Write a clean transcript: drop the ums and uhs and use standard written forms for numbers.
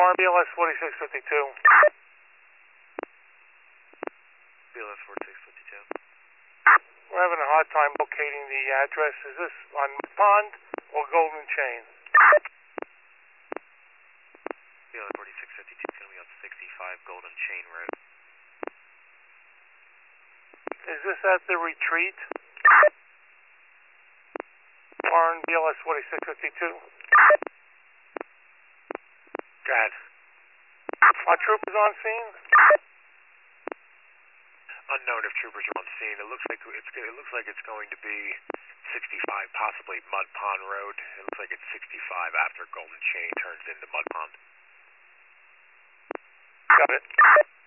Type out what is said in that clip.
BLS 4652. BLS 4652. We're having a hard time locating the address. Is this on Mud Pond or Golden Chain? BLS 4652 is going to be on 65 Golden Chain Road. Is this at the retreat? Warren BLS 4652. Go ahead. Our troopers on scene? Unknown if troopers are on scene. It looks like it's going to be 65, possibly Mud Pond Road. It looks like it's 65 after Golden Chain turns into Mud Pond. Got it.